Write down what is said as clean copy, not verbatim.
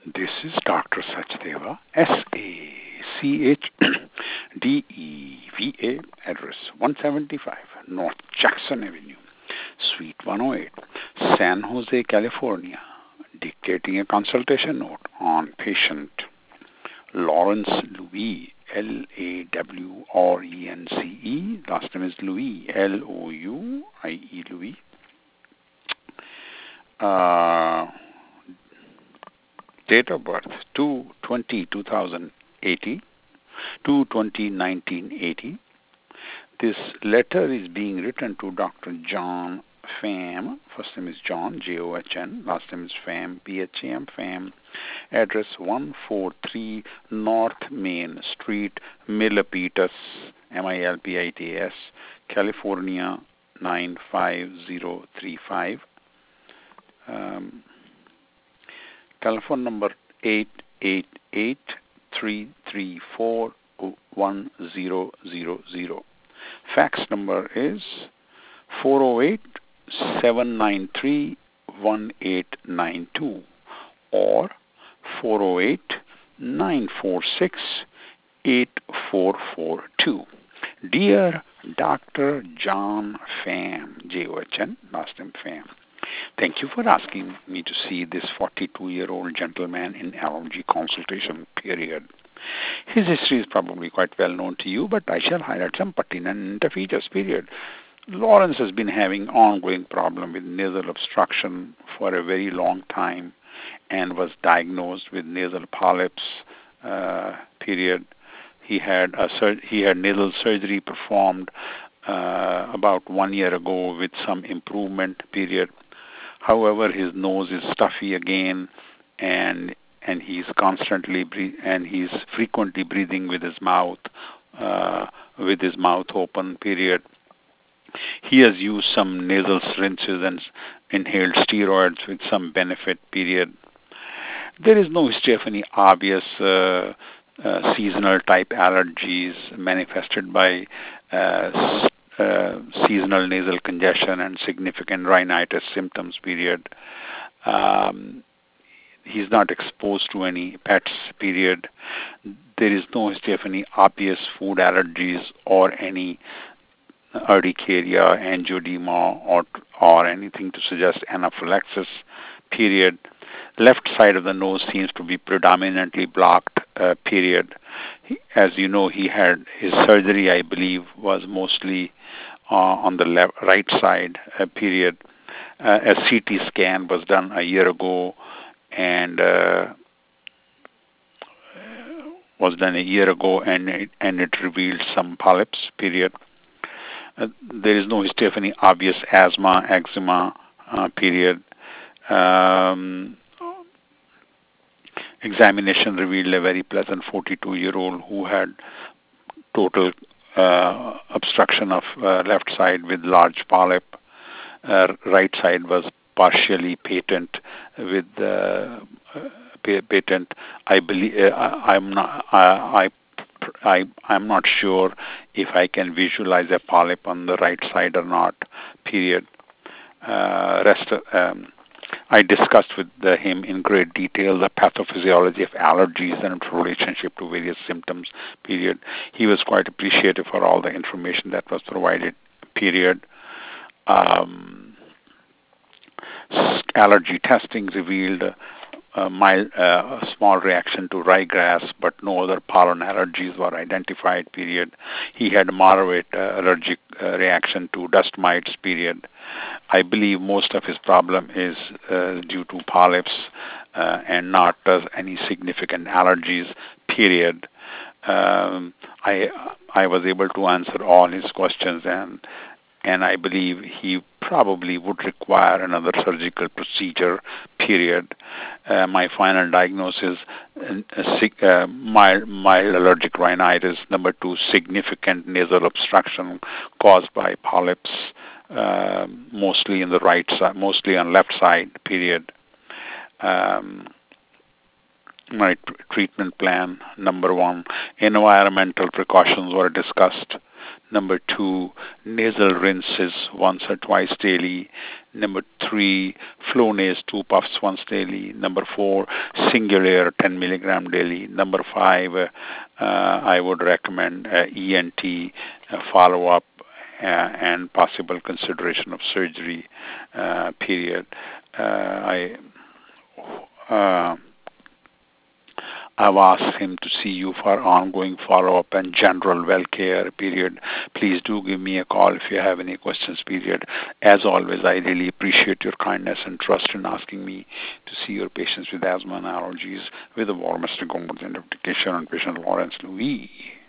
This is Dr. Sachdeva, SACHDEVA, address 175 North Jackson Avenue, Suite 108, San Jose, California, dictating a consultation note on patient Lawrence Louis, Lawrence. Last name is Louis, Louie, Louis. Date of birth 2/20/2080, 2/20/1980. This letter is being written to Dr. John Pham. First name is John, John. Last name is Pham, Pham, Pham. Address 143 North Main Street, Milpitas, Milpitas, California 95035. Telephone number 888-334-1000. Fax number is 408-793-1892 or 408-946-8442. Dear Dr. John Pham, John, last name Pham. Thank you for asking me to see this 42-year-old gentleman in allergy consultation period. His history is probably quite well known to you, but I shall highlight some pertinent features period. Lawrence has been having ongoing problem with nasal obstruction for a very long time and was diagnosed with nasal polyps period. He had nasal surgery performed about 1 year ago with some improvement period. However, his nose is stuffy again, and he's he's frequently breathing with his mouth open. Period. He has used some nasal syringes and inhaled steroids with some benefit. Period. There is no history of any obvious seasonal type allergies manifested by seasonal nasal congestion and significant rhinitis symptoms. Period. He's not exposed to any pets. Period. There is no history of any obvious food allergies or any urticaria, angioedema, or anything to suggest anaphylaxis. Period. Left side of the nose seems to be predominantly blocked. Period. As you know, he had his surgery, I believe, was mostly on the right side. Period. A CT scan was done a year ago, and it revealed some polyps. Period. There is no history of any obvious asthma, eczema. Period. Examination revealed a very pleasant 42-year-old who had total obstruction of left side with large polyp. Right side was partially patent with patent. I believe I'm not sure if I can visualize a polyp on the right side or not. Period. I discussed with him in great detail the pathophysiology of allergies and its relationship to various symptoms. Period. He was quite appreciative for all the information that was provided. Period. Allergy testing revealed a small reaction to ryegrass, but no other pollen allergies were identified. Period. He had moderate allergic reaction to dust mites. Period. I believe most of his problem is due to polyps and not any significant allergies. Period. I was able to answer all his questions, and I believe he probably would require another surgical procedure. Period. My final diagnosis: mild allergic rhinitis. Number 2, significant nasal obstruction caused by polyps, mostly in the right side, mostly on left side. Period. my treatment plan. Number one, environmental precautions were discussed. Number two, nasal rinses once or twice daily. Number three, Flonase 2 puffs once daily. Number four, Singulair 10 milligram daily. Number five, I would recommend ENT follow-up and possible consideration of surgery. Period. I I've asked him to see you for ongoing follow-up and general well care, period. Please do give me a call if you have any questions, period. As always, I really appreciate your kindness and trust in asking me to see your patients with asthma and allergies with the warmest regards and application on patient Lawrence Louis.